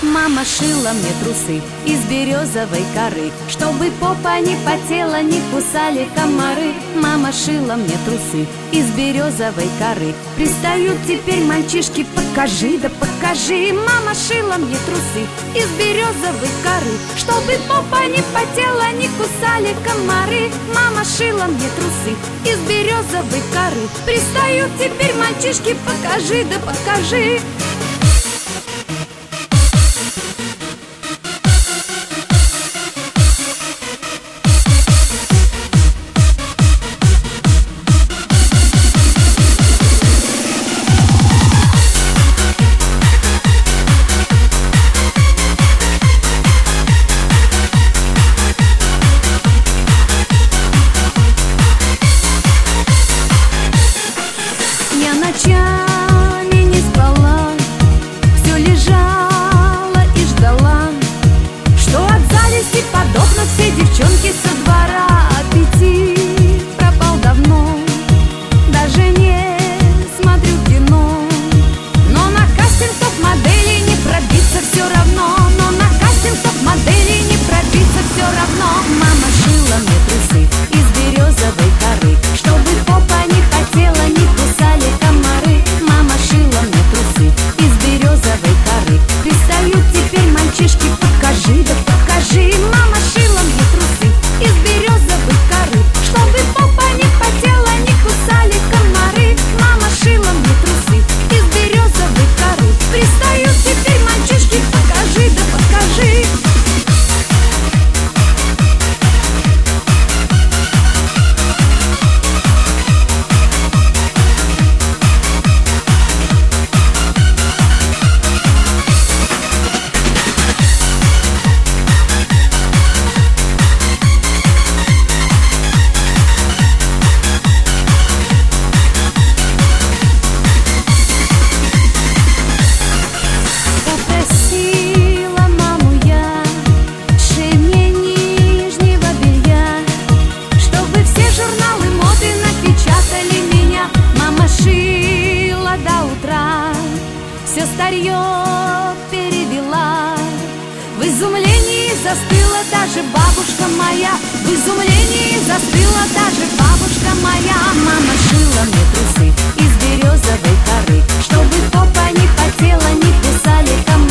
Мама шила мне трусы из березовой коры, чтобы попа не потела, не кусали комары. Мама шила мне трусы из березовой коры. Пристают теперь мальчишки: покажи, да покажи. Мама шила мне трусы из березовой коры, чтобы попа не потела, не кусали комары. Мама шила мне трусы из березовой коры. Пристают теперь мальчишки: покажи, да покажи. Я ночами не спала, все лежала и ждала, что от зависти подохнут все девчонки со двора. Аппетит пропал давно, даже не смотрю кино. Но на кастинг топ-моделей не пробиться все равно. Но на кастинг топ-моделей не пробиться все равно. Мама шила мне трусы из березовой коры, чтобы попа не хотела, не кусали комары. Мама шила мне трусы из березовой коры. Пристают теперь мальчишки: покажи, да покажи. Мама шила мне трусы из березовой коры, чтобы попа не потела, не кусали комары. Мама шила мне трусы из березовой коры. Пристают теперь мальчишки: покажи, да покажи. Попросила маму я: шей мне нижнего белья, чтобы все журналы моды напечатали меня. Мама шила до утра, все старье перевела. В изумлении застыла даже бабушка моя. В изумлении застыла даже бабушка моя. Мама шила мне трусы из березовой коры, чтобы попа не потела, не кусали комары.